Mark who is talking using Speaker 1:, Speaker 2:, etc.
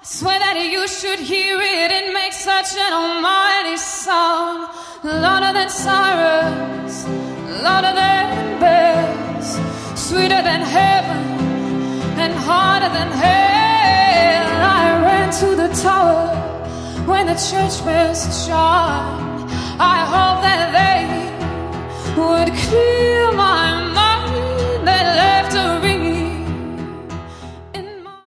Speaker 1: Swear that you should hear it. It makes such an almighty sound, louder than sirens, louder than bells, sweeter than heaven and harder than hell. I ran to the tower when the church bells chimed. I hope that